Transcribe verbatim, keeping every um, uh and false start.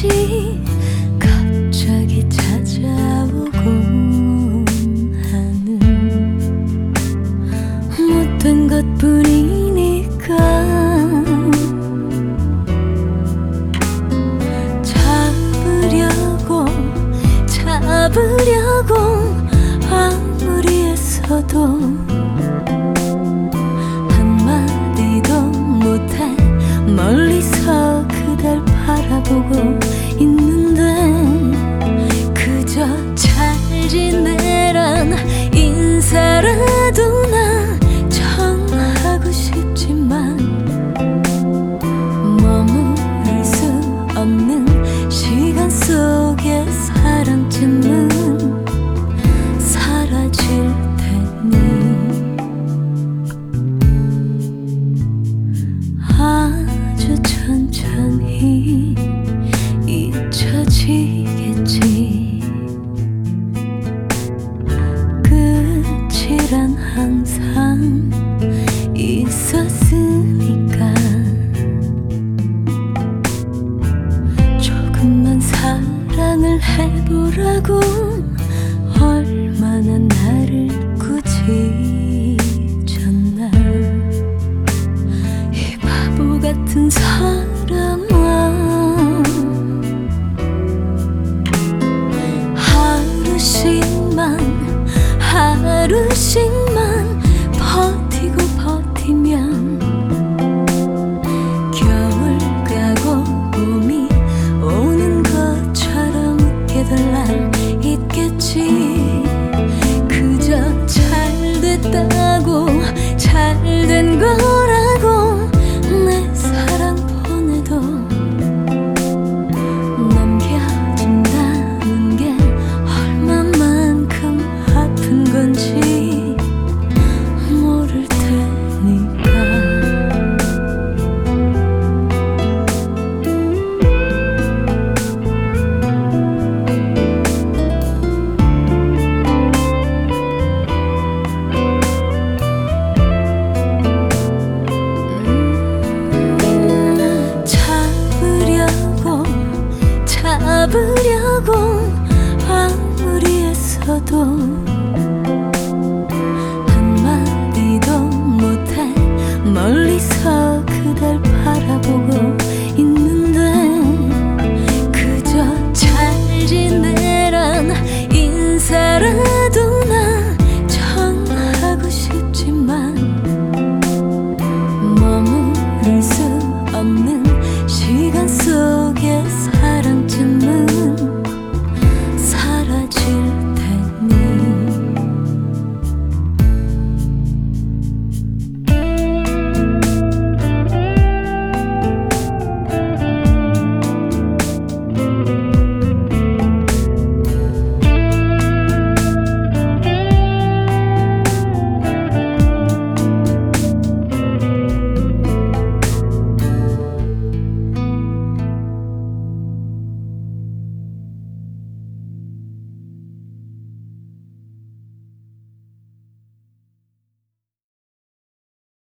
것이 갑자기 찾아오곤 하는 못된 것뿐이니까 잡으려고 잡으려고 아무리 애써도 한마디도 못해 멀리서 그댈 바라보고 있는데 그저 잘 지내란 인사라도 나 전하고 싶지만 머무를 수 없는 시간 속에 사랑쯤은 사라질 테니 아주 천천히 잊혀지겠지. 끝이란 항상 있었으니까 조금만 사랑을 해보라고 얼마나 나를 굳이 줬나. 이 바보 같은 사람아, 하루씩만 하루씩만 버티고 버티면 겨울 가고 봄이 오는 것처럼 웃게될 날 있겠지. 그저 잘 됐다고 잘 된 거라고 내 사랑 보내도 남겨진다는 게 얼마만큼 아픈 건지 모를 테니까. 잡으려고 아무리 애써도 한마디도 못해 멀리서 그댈 바라보고